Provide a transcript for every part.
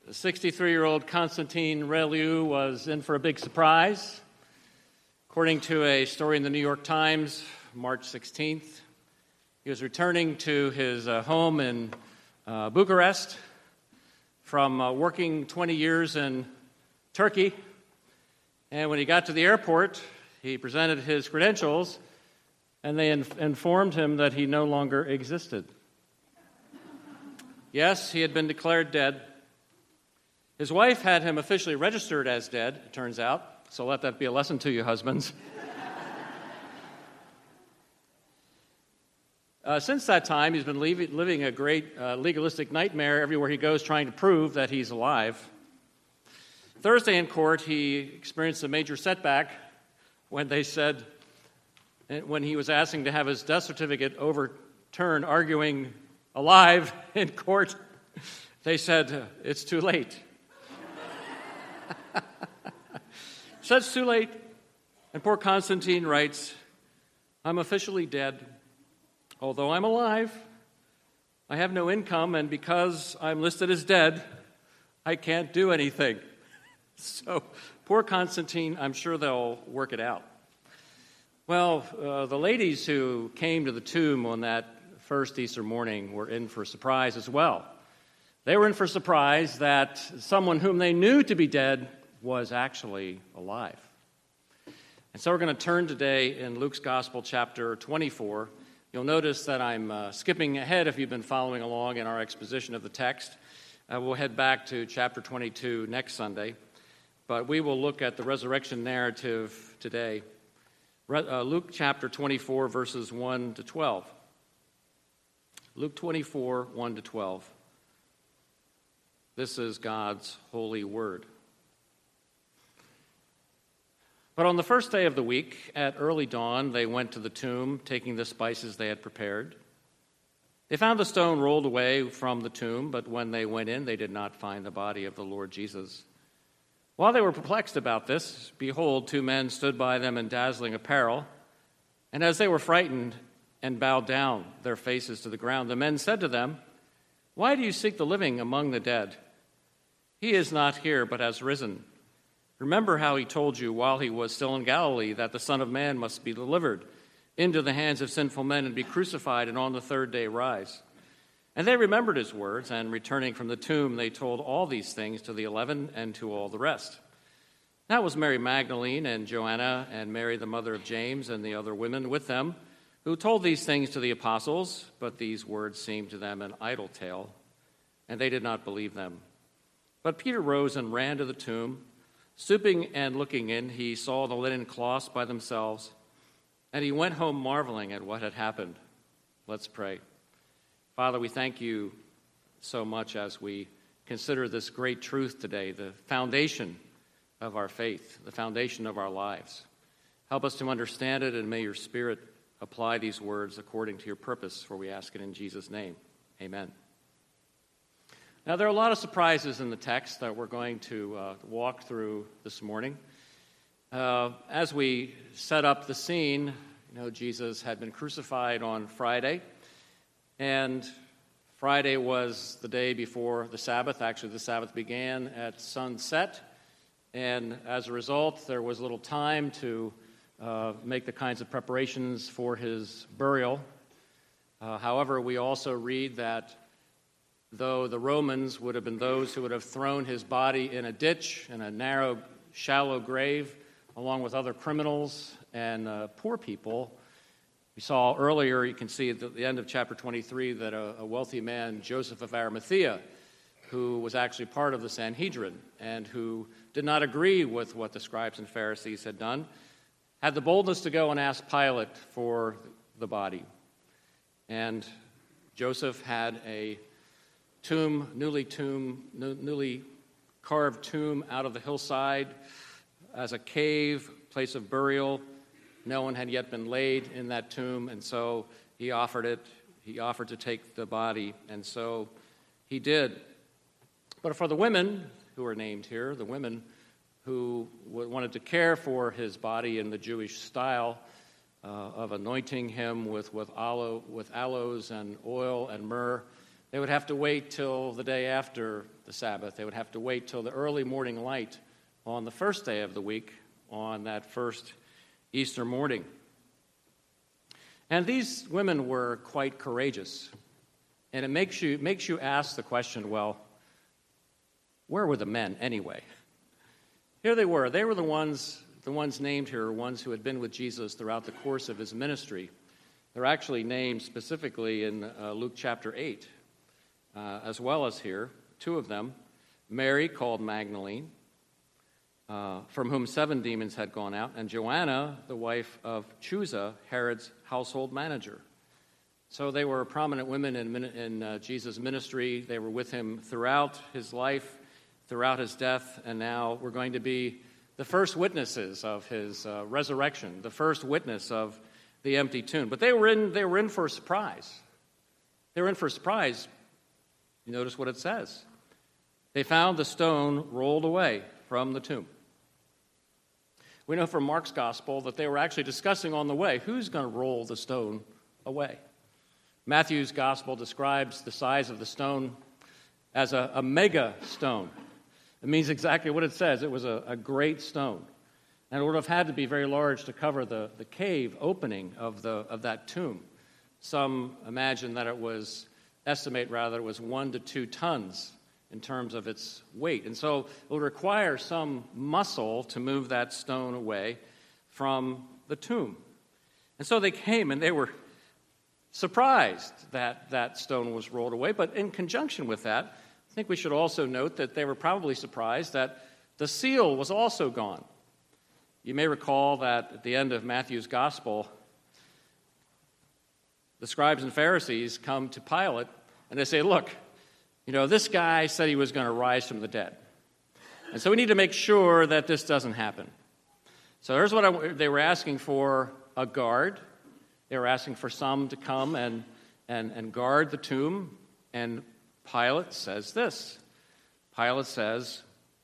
The 63-year-old Konstantin Relu was in for a big surprise. According to a story in the New York Times, March 16th, he was returning to his home in Bucharest from working 20 years in Turkey. And when he got to the airport, he presented his credentials, and they informed him that he no longer existed. Yes, he had been declared dead. His wife had him officially registered as dead, it turns out, so let that be a lesson to you, husbands. Since that time, he's been living a great legalistic nightmare everywhere he goes, trying to prove that he's alive. Thursday in court, he experienced a major setback when he was asking to have his death certificate overturned, arguing alive in court. They said, it's too late. So it's too late. And poor Konstantin writes, I'm officially dead. Although I'm alive, I have no income, and because I'm listed as dead, I can't do anything. So poor Konstantin, I'm sure they'll work it out. Well, the ladies who came to the tomb on that first Easter morning were in for a surprise as well. They were in for a surprise that someone whom they knew to be dead was actually alive. And so we're going to turn today in Luke's Gospel, chapter 24. You'll notice that I'm skipping ahead if you've been following along in our exposition of the text. We'll head back to chapter 22 next Sunday, but we will look at the resurrection narrative today. Luke chapter 24, verses 1 to 12. Luke 24, 1 to 12. This is God's holy word. But on the first day of the week, at early dawn, they went to the tomb, taking the spices they had prepared. They found the stone rolled away from the tomb, but when they went in, they did not find the body of the Lord Jesus. While they were perplexed about this, behold, two men stood by them in dazzling apparel. And as they were frightened and bowed down their faces to the ground, the men said to them, Why do you seek the living among the dead? He is not here, but has risen. Remember how he told you while he was still in Galilee that the Son of Man must be delivered into the hands of sinful men and be crucified and on the third day rise. And they remembered his words, and returning from the tomb, they told all these things to the 11 and to all the rest. That was Mary Magdalene and Joanna and Mary the mother of James and the other women with them, who told these things to the apostles, but these words seemed to them an idle tale, and they did not believe them. But Peter rose and ran to the tomb. Stooping and looking in, he saw the linen cloths by themselves, and he went home marveling at what had happened. Let's pray. Father, we thank you so much as we consider this great truth today, the foundation of our faith, the foundation of our lives. Help us to understand it, and may your Spirit apply these words according to your purpose, for we ask it in Jesus' name. Amen. Now, there are a lot of surprises in the text that we're going to walk through this morning. As we set up the scene, Jesus had been crucified on Friday, and Friday was the day before the Sabbath. Actually, the Sabbath began at sunset, and as a result, there was little time to make the kinds of preparations for his burial. However, we also read that though the Romans would have been those who would have thrown his body in a ditch, in a narrow, shallow grave, along with other criminals and poor people. We saw earlier, you can see at the end of chapter 23, that a wealthy man, Joseph of Arimathea, who was actually part of the Sanhedrin and who did not agree with what the scribes and Pharisees had done, had the boldness to go and ask Pilate for the body. And Joseph had a newly carved tomb out of the hillside as a cave, place of burial. No one had yet been laid in that tomb, and so he offered it. He offered to take the body, and so he did. But for the women who are named here, the women who wanted to care for his body in the Jewish style of anointing him with aloes and oil and myrrh, they would have to wait till the day after the Sabbath. They would have to wait till the early morning light on the first day of the week, on that first Easter morning. And these women were quite courageous. And it makes you ask the question, well, where were the men anyway? Here they were. They were the ones named here, ones who had been with Jesus throughout the course of his ministry. They're actually named specifically in Luke chapter 8, as well as here, two of them. Mary, called Magdalene, from whom 7 demons had gone out, and Joanna, the wife of Chuza, Herod's household manager. So they were prominent women in Jesus' ministry. They were with him throughout his life, throughout his death, and now we're going to be the first witnesses of his resurrection, the first witness of the empty tomb. But they were in for a surprise. They were in for a surprise. You notice what it says. They found the stone rolled away from the tomb. We know from Mark's gospel that they were actually discussing on the way, who's going to roll the stone away? Matthew's gospel describes the size of the stone as a mega stone. It means exactly what it says. It was a great stone. And it would have had to be very large to cover the cave opening of that tomb. Some estimate it was 1 to 2 tons in terms of its weight. And so it would require some muscle to move that stone away from the tomb. And so they came and they were surprised that that stone was rolled away. But in conjunction with that, I think we should also note that they were probably surprised that the seal was also gone. You may recall that at the end of Matthew's gospel, the scribes and Pharisees come to Pilate and they say, look, this guy said he was going to rise from the dead. And so we need to make sure that this doesn't happen. So here's what they were asking for: a guard. They were asking for some to come and guard the tomb. And Pilate says this. Pilate says,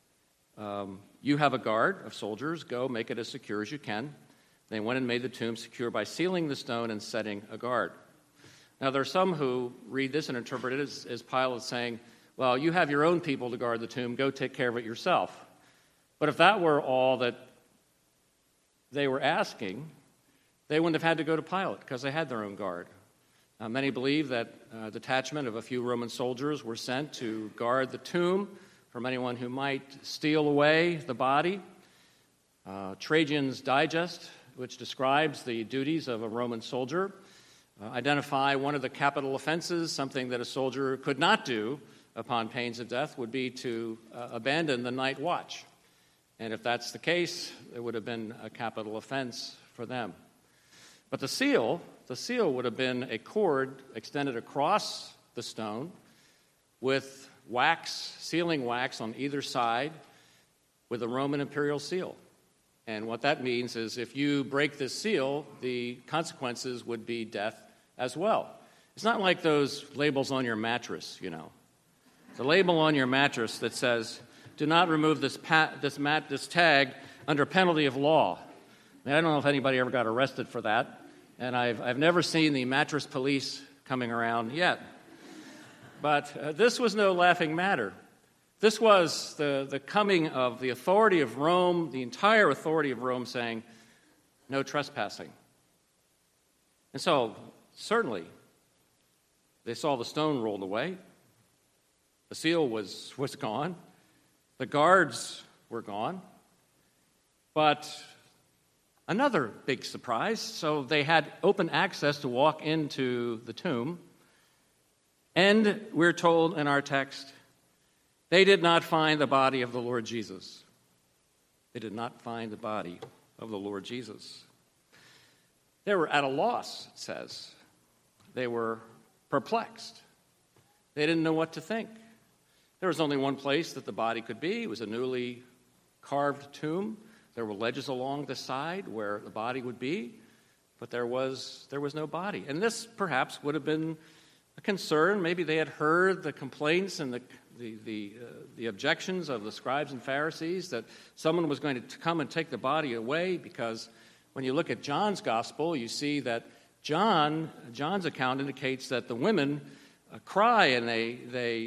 you have a guard of soldiers. Go, make it as secure as you can. They went and made the tomb secure by sealing the stone and setting a guard. Now, there are some who read this and interpret it as Pilate saying, well, you have your own people to guard the tomb. Go take care of it yourself. But if that were all that they were asking, they wouldn't have had to go to Pilate because they had their own guard. Many believe that a detachment of a few Roman soldiers were sent to guard the tomb from anyone who might steal away the body. Trajan's Digest, which describes the duties of a Roman soldier, identify one of the capital offenses, something that a soldier could not do upon pains of death, would be to abandon the night watch. And if that's the case, it would have been a capital offense for them. But the seal would have been a cord extended across the stone with sealing wax on either side with a Roman imperial seal. And what that means is if you break this seal, the consequences would be death as well. It's not like those labels on your mattress, It's a label on your mattress that says, do not remove this tag under penalty of law. I don't know if anybody ever got arrested for that, and I've never seen the mattress police coming around yet. But this was no laughing matter. This was the coming of the authority of Rome, the entire authority of Rome saying, no trespassing. And so, certainly, they saw the stone rolled away. The seal was gone. The guards were gone. But another big surprise, so they had open access to walk into the tomb. And we're told in our text, they did not find the body of the Lord Jesus. They did not find the body of the Lord Jesus. They were at a loss, it says. They were perplexed. They didn't know what to think. There was only one place that the body could be. It was a newly carved tomb. There were ledges along the side where the body would be, but there was no body. And this perhaps would have been a concern. Maybe they had heard the complaints and the objections of the scribes and Pharisees that someone was going to come and take the body away, because when you look at John's gospel, you see that John's account indicates that the women cry and they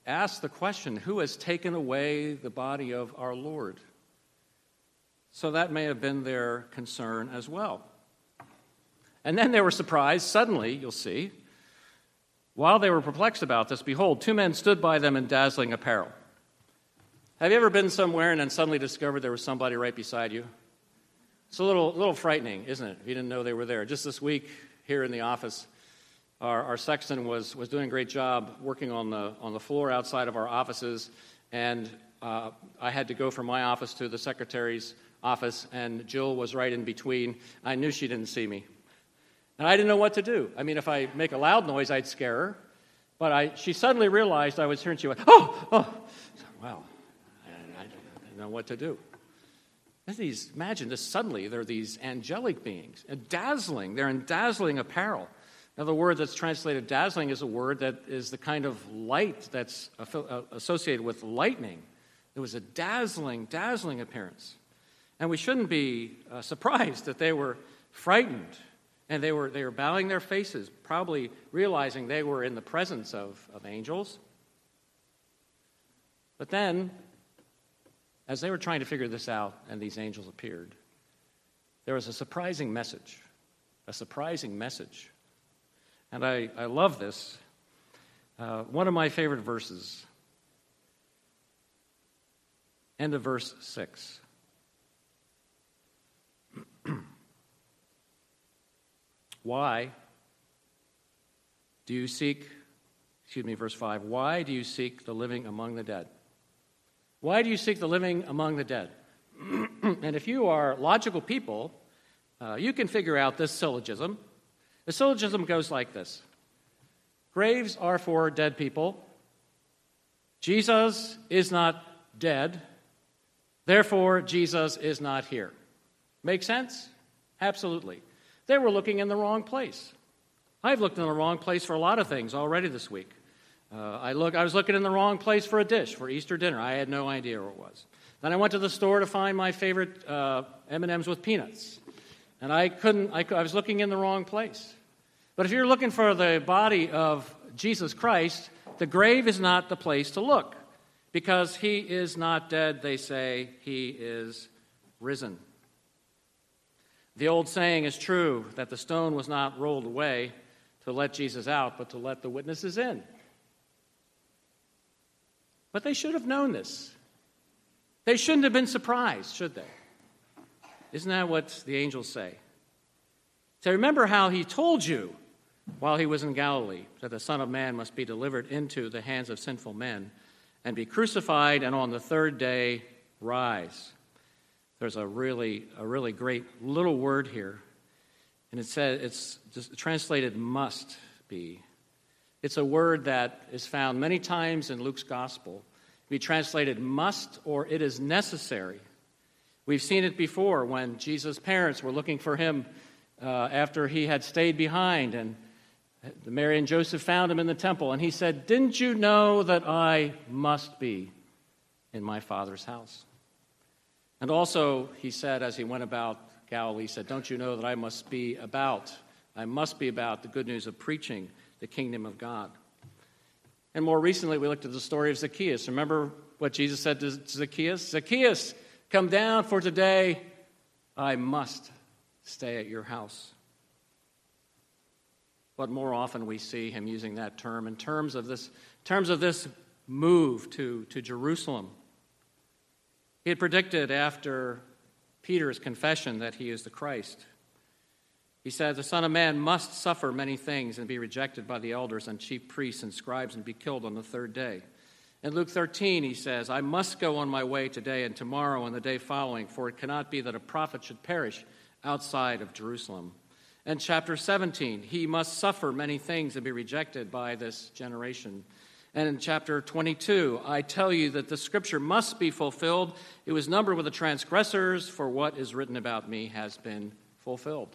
asked the question, who has taken away the body of our Lord? So that may have been their concern as well. And then they were surprised, suddenly, you'll see, while they were perplexed about this, behold, two men stood by them in dazzling apparel. Have you ever been somewhere and then suddenly discovered there was somebody right beside you? It's a little frightening, isn't it, if you didn't know they were there. Just this week, here in the office, our sexton was doing a great job working on the floor outside of our offices, and I had to go from my office to the secretary's office, and Jill was right in between. I knew she didn't see me. And I didn't know what to do. I mean, if I make a loud noise, I'd scare her. But she suddenly realized I was here, and she went, oh. Wow, I didn't know what to do. Imagine this, suddenly there are these angelic beings, dazzling. They're in dazzling apparel. Now, the word that's translated dazzling is a word that is the kind of light that's associated with lightning. It was a dazzling appearance. And we shouldn't be surprised that they were frightened. And they were bowing their faces, probably realizing they were in the presence of angels. But then, as they were trying to figure this out and these angels appeared, there was a surprising message. And I love this. One of my favorite verses, end of verse 6. Why do you seek, verse 5, why do you seek the living among the dead? Why do you seek the living among the dead? And if you are logical people, you can figure out this syllogism. The syllogism goes like this. Graves are for dead people. Jesus is not dead. Therefore, Jesus is not here. Make sense? Absolutely. They were looking in the wrong place. I've looked in the wrong place for a lot of things already this week. I was looking in the wrong place for a dish for Easter dinner. I had no idea where it was. Then I went to the store to find my favorite M&Ms with peanuts. And I was looking in the wrong place. But if you're looking for the body of Jesus Christ, the grave is not the place to look. Because he is not dead, they say, he is risen. The old saying is true that the stone was not rolled away to let Jesus out, but to let the witnesses in. But they should have known this. They shouldn't have been surprised, should they? Isn't that what the angels say? So remember how he told you while he was in Galilee that the Son of Man must be delivered into the hands of sinful men and be crucified and on the third day rise. There's a really great little word here, and it says it's just translated must be. It's a word that is found many times in Luke's gospel. We translated must or it is necessary. We've seen it before when Jesus' parents were looking for him after he had stayed behind, and Mary and Joseph found him in the temple, and he said, "Didn't you know that I must be in my Father's house?" And also, he said, as he went about Galilee, he said, "Don't you know that I must be about the good news of preaching the kingdom of God?" And more recently, we looked at the story of Zacchaeus. Remember what Jesus said to Zacchaeus? "Zacchaeus, come down, for today I must stay at your house." But more often we see him using that term in terms of this move to Jerusalem. He had predicted after Peter's confession that he is the Christ. He said, "The Son of Man must suffer many things and be rejected by the elders and chief priests and scribes and be killed on the third day." In Luke 13, he says, "I must go on my way today and tomorrow and the day following, for it cannot be that a prophet should perish outside of Jerusalem." In chapter 17, he must suffer many things and be rejected by this generation. And in chapter 22, "I tell you that the scripture must be fulfilled. It was numbered with the transgressors, for what is written about me has been fulfilled."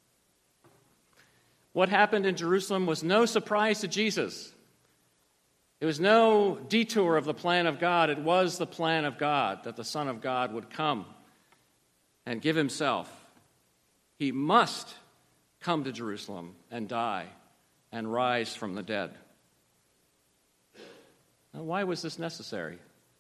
What happened in Jerusalem was no surprise to Jesus. It was no detour of the plan of God. It was the plan of God that the Son of God would come and give himself. He must come to Jerusalem and die and rise from the dead. Now, why was this necessary?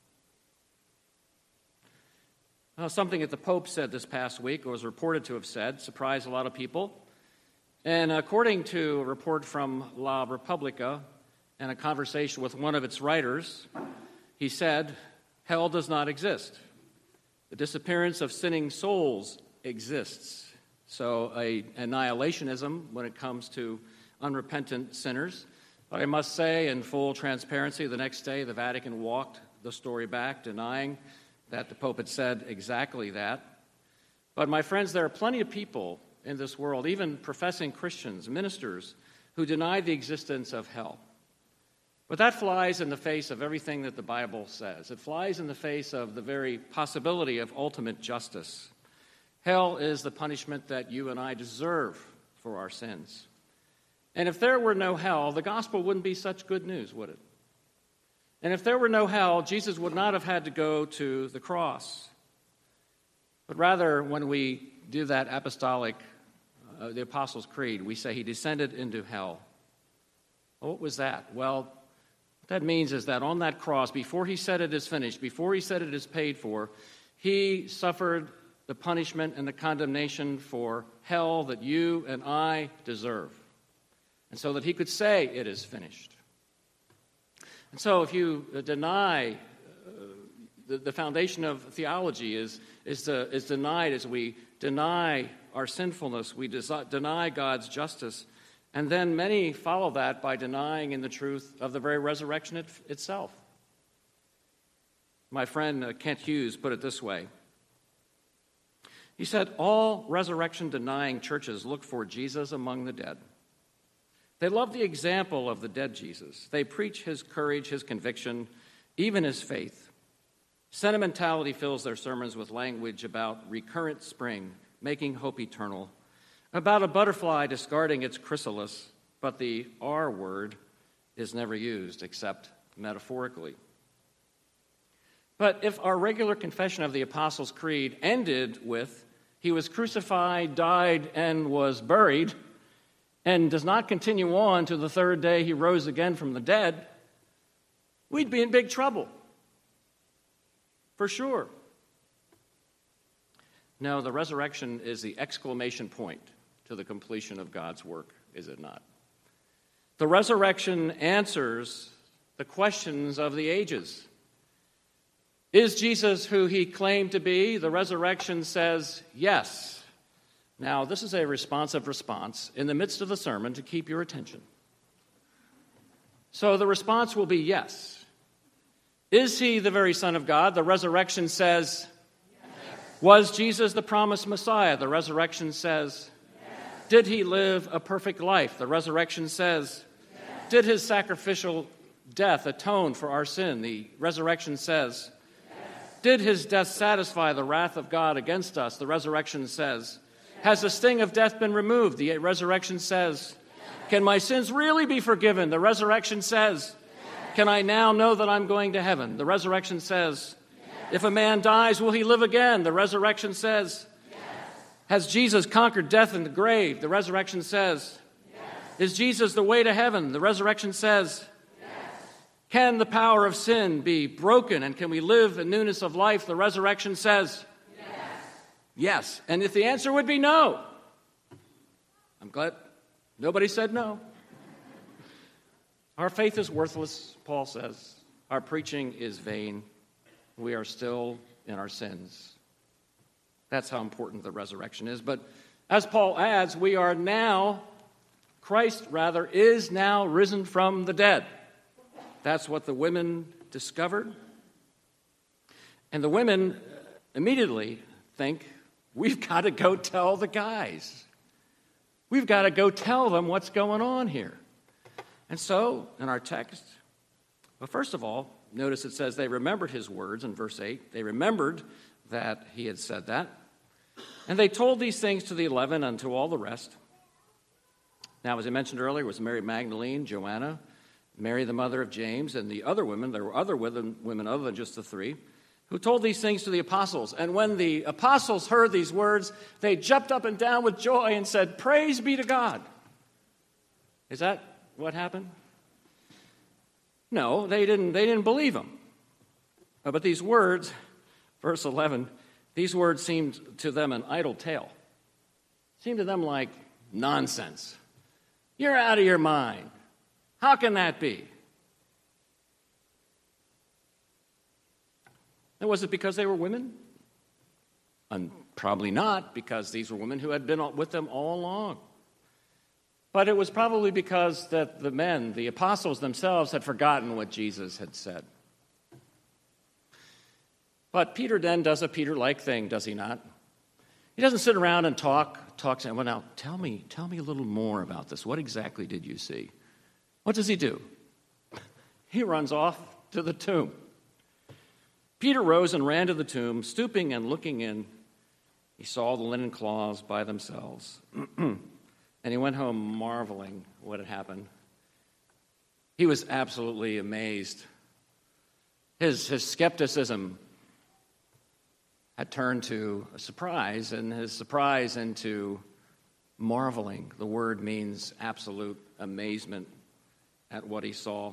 Something that the Pope said this past week, or was reported to have said, surprised a lot of people. And according to a report from La Repubblica and a conversation with one of its writers, he said, hell does not exist. The disappearance of sinning souls exists. So annihilationism when it comes to unrepentant sinners. But I must say, in full transparency, the next day the Vatican walked the story back, denying that the Pope had said exactly that. But my friends, there are plenty of people in this world, even professing Christians, ministers, who deny the existence of hell. But that flies in the face of everything that the Bible says. It flies in the face of the very possibility of ultimate justice. Hell is the punishment that you and I deserve for our sins. And if there were no hell, the gospel wouldn't be such good news, would it? And if there were no hell, Jesus would not have had to go to the cross. But rather, when we do that apostolic, the Apostles' Creed, we say he descended into hell. Well, what was that? Well, what that means is that on that cross, before he said it is finished, before he said it is paid for, he suffered the punishment and the condemnation for hell that you and I deserve. And so that he could say it is finished. And so if you deny the foundation of theology is denied as we deny our sinfulness, we deny God's justice, and then many follow that by denying in the truth of the very resurrection itself. My friend Kent Hughes put it this way. He said, all resurrection-denying churches look for Jesus among the dead. They love the example of the dead Jesus. They preach his courage, his conviction, even his faith. Sentimentality fills their sermons with language about recurrent spring, making hope eternal, about a butterfly discarding its chrysalis, but the R word is never used except metaphorically. But if our regular confession of the Apostles' Creed ended with, he was crucified, died, and was buried, and does not continue on to the third day he rose again from the dead, we'd be in big trouble. For sure. No, the resurrection is the exclamation point to the completion of God's work, is it not? The resurrection answers the questions of the ages. Is Jesus who he claimed to be? The resurrection says yes. Now, this is a responsive response in the midst of the sermon to keep your attention. So the response will be yes. Is he the very Son of God? The resurrection says yes. Was Jesus the promised Messiah? The resurrection says yes. Did he live a perfect life? The resurrection says yes. Did his sacrificial death atone for our sin? The resurrection says yes. Did his death satisfy the wrath of God against us? The resurrection says yes. Has the sting of death been removed? The resurrection says, yes. Can my sins really be forgiven? The resurrection says, yes. Can I now know that I'm going to heaven? The resurrection says, yes. If a man dies, will he live again? The resurrection says, yes. Has Jesus conquered death and the grave? The resurrection says, yes. Is Jesus the way to heaven? The resurrection says, yes. Can the power of sin be broken and can we live in newness of life? The resurrection says, yes. And if the answer would be no, I'm glad nobody said no. Our faith is worthless, Paul says. Our preaching is vain. We are still in our sins. That's how important the resurrection is. But as Paul adds, Christ is now risen from the dead. That's what the women discovered. And the women immediately think, we've got to go tell the guys. We've got to go tell them what's going on here. And so, in our text, well, first of all, notice it says they remembered his words in verse 8. They remembered that he had said that. And they told these things to the 11 and to all the rest. Now, as I mentioned earlier, it was Mary Magdalene, Joanna, Mary the mother of James, and the other women. There were other women other than just the three, who told these things to the apostles. And when the apostles heard these words, they jumped up and down with joy and said, "Praise be to God." Is that what happened? No, they didn't believe him. But these words, verse 11, these words seemed to them an idle tale. Seemed to them like nonsense. You're out of your mind. How can that be? And was it because they were women? And probably not, because these were women who had been with them all along. But it was probably because that the men, the apostles themselves, had forgotten what Jesus had said. But Peter then does a Peter-like thing, does he not? He doesn't sit around and talk, saying, well, now, tell me a little more about this. What exactly did you see? What does he do? He runs off to the tomb. Peter rose and ran to the tomb, stooping and looking in. He saw the linen cloths by themselves, and he went home marveling what had happened. He was absolutely amazed. His skepticism had turned to a surprise, and his surprise into marveling. The word means absolute amazement at what he saw.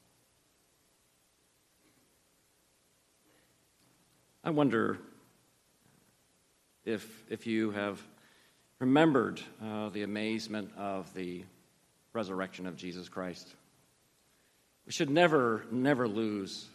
I wonder if you have remembered the amazement of the resurrection of Jesus Christ. We should never lose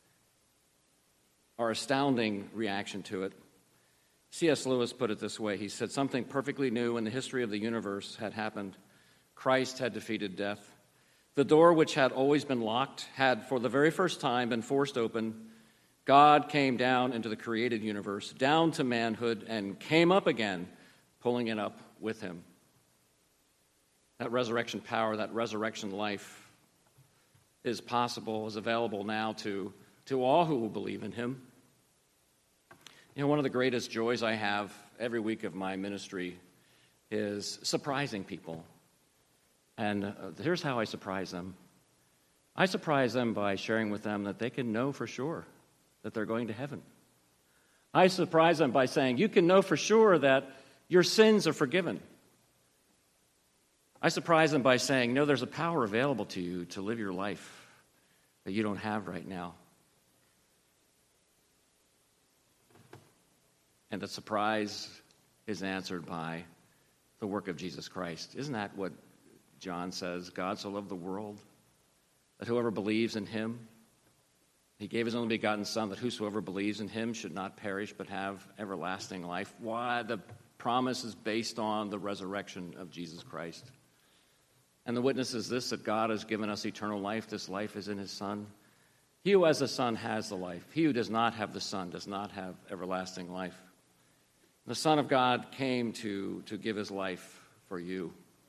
our astounding reaction to it. C.S. Lewis put it this way. He said, something perfectly new in the history of the universe had happened. Christ had defeated death. The door which had always been locked had, for the very first time, been forced open. God came down into the created universe, down to manhood, and came up again, pulling it up with him. That resurrection power, that resurrection life is possible, is available now to all who will believe in him. You know, one of the greatest joys I have every week of my ministry is surprising people. And here's how I surprise them. I surprise them by sharing with them that they can know for sure that they're going to heaven. I surprise them by saying, you can know for sure that your sins are forgiven. I surprise them by saying, no, there's a power available to you to live your life that you don't have right now. And the surprise is answered by the work of Jesus Christ. Isn't that what John says? God so loved the world that whoever believes in him, he gave his only begotten Son, that whosoever believes in him should not perish but have everlasting life. Why? The promise is based on the resurrection of Jesus Christ. And the witness is this, that God has given us eternal life. This life is in his Son. He who has the Son has the life. He who does not have the Son does not have everlasting life. The Son of God came to give his life for you.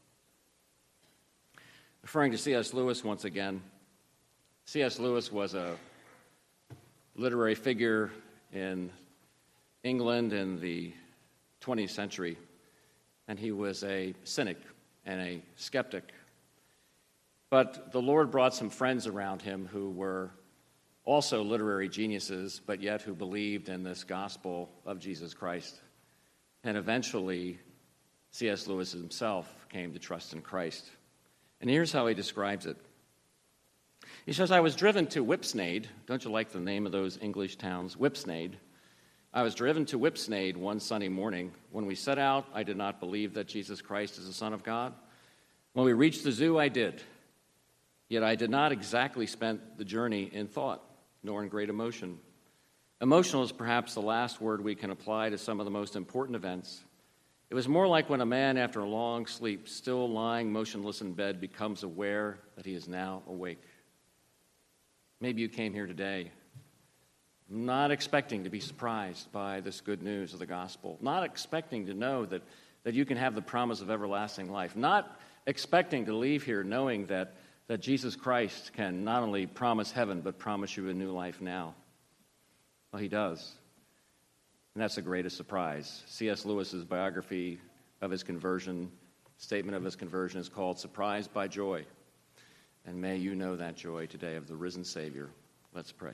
Referring to C.S. Lewis once again, C.S. Lewis was a literary figure in England in the 20th century, and he was a cynic and a skeptic. But the Lord brought some friends around him who were also literary geniuses, but yet who believed in this gospel of Jesus Christ. And eventually, C.S. Lewis himself came to trust in Christ. And here's how he describes it. He says, I was driven to Whipsnade. Don't you like the name of those English towns? Whipsnade. I was driven to Whipsnade one Sunday morning. When we set out, I did not believe that Jesus Christ is the Son of God. When we reached the zoo, I did. Yet I did not exactly spend the journey in thought, nor in great emotion. Emotional is perhaps the last word we can apply to some of the most important events. It was more like when a man, after a long sleep, still lying motionless in bed, becomes aware that he is now awake. Maybe you came here today not expecting to be surprised by this good news of the gospel, not expecting to know that you can have the promise of everlasting life, not expecting to leave here knowing that Jesus Christ can not only promise heaven, but promise you a new life now. Well, he does. And that's the greatest surprise. C.S. Lewis's biography of his conversion, statement of his conversion, is called Surprised by Joy. And may you know that joy today of the risen Savior. Let's pray.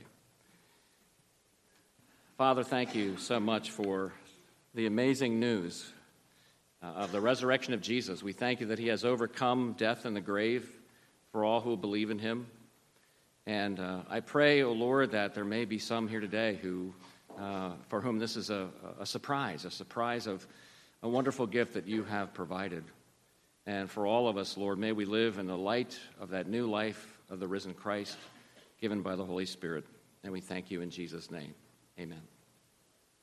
Father, thank you so much for the amazing news of the resurrection of Jesus. We thank you that he has overcome death and the grave for all who believe in him. And I pray, O Lord, that there may be some here today who, for whom this is a surprise of a wonderful gift that you have provided. And for all of us, Lord, may we live in the light of that new life of the risen Christ given by the Holy Spirit. And we thank you in Jesus' name. Amen.